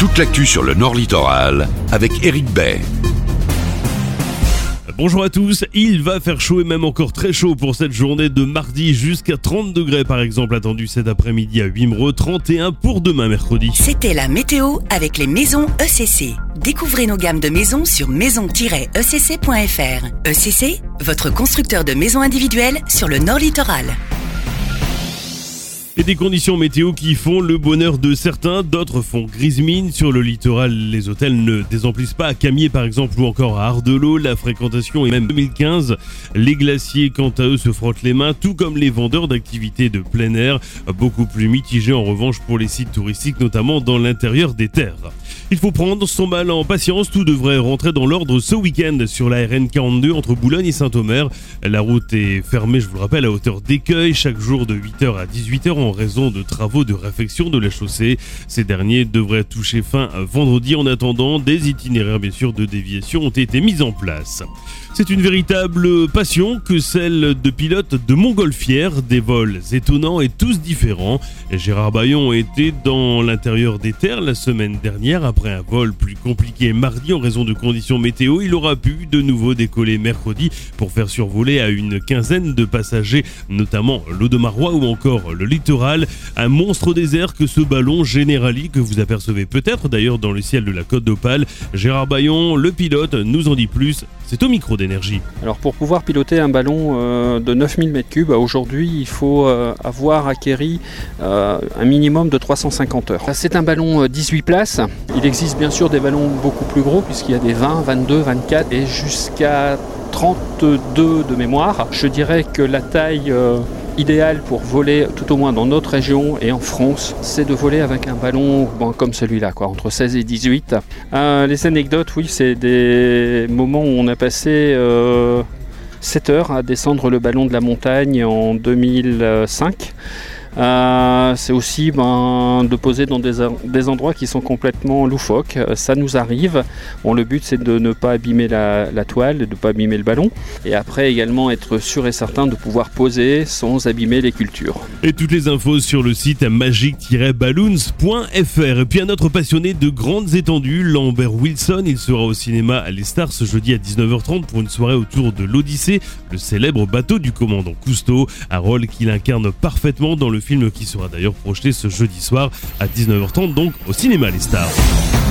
Toute l'actu sur le Nord Littoral avec Eric Bay. Bonjour à tous, il va faire chaud et même encore très chaud pour cette journée de mardi, jusqu'à 30 degrés par exemple attendu cet après-midi à Wimereux, 31 pour demain mercredi. C'était la météo avec les maisons ECC. Découvrez nos gammes de maisons sur maison-ecc.fr. ECC, votre constructeur de maisons individuelles sur le Nord Littoral. Et des conditions météo qui font le bonheur de certains, d'autres font grise mine. Sur le littoral, les hôtels ne désemplissent pas à Camier par exemple ou encore à Ardelot. La fréquentation est même 2015. Les glaciers quant à eux se frottent les mains, tout comme les vendeurs d'activités de plein air. Beaucoup plus mitigés en revanche pour les sites touristiques, notamment dans l'intérieur des terres. Il faut prendre son mal en patience, tout devrait rentrer dans l'ordre ce week-end sur la RN 42 entre Boulogne et Saint-Omer. La route est fermée, je vous le rappelle, à hauteur d'Écueil, chaque jour de 8h à 18h en raison de travaux de réfection de la chaussée. Ces derniers devraient toucher fin vendredi. En attendant, des itinéraires bien sûr de déviation ont été mis en place. C'est une véritable passion que celle de pilotes de montgolfière, des vols étonnants et tous différents. Gérard Baillon était dans l'intérieur des terres la semaine dernière. Après un vol plus compliqué mardi en raison de conditions météo, il aura pu de nouveau décoller mercredi pour faire survoler à une quinzaine de passagers, notamment l'Audomarois ou encore le littoral. Un monstre désert que ce ballon Generali que vous apercevez peut-être d'ailleurs dans le ciel de la Côte d'Opale. Gérard Baillon, le pilote, nous en dit plus. C'est au micro d'Énergie. Alors pour pouvoir piloter un ballon de 9000 m3, aujourd'hui il faut avoir acquéri un minimum de 350 heures. C'est un ballon 18 places. Il existe bien sûr des ballons beaucoup plus gros puisqu'il y a des 20, 22, 24 et jusqu'à 32 de mémoire. Je dirais que la taille idéal pour voler, tout au moins dans notre région et en France, c'est de voler avec un ballon comme celui-là, entre 16 et 18. Les anecdotes, oui, c'est des moments où on a passé 7 heures à descendre le ballon de la montagne en 2005. C'est aussi de poser dans des endroits qui sont complètement loufoques. Ça nous arrive. Le but c'est de ne pas abîmer la toile, de ne pas abîmer le ballon. Et après également être sûr et certain de pouvoir poser sans abîmer les cultures. Et toutes les infos sur le site magic-balloons.fr. Et puis un autre passionné de grandes étendues, Lambert Wilson. Il sera au cinéma à l'Estar ce jeudi à 19h30 pour une soirée autour de l'Odyssée, le célèbre bateau du commandant Cousteau. Un rôle qu'il incarne parfaitement dans le film qui sera d'ailleurs projeté ce jeudi soir à 19h30 donc au cinéma Les Stars.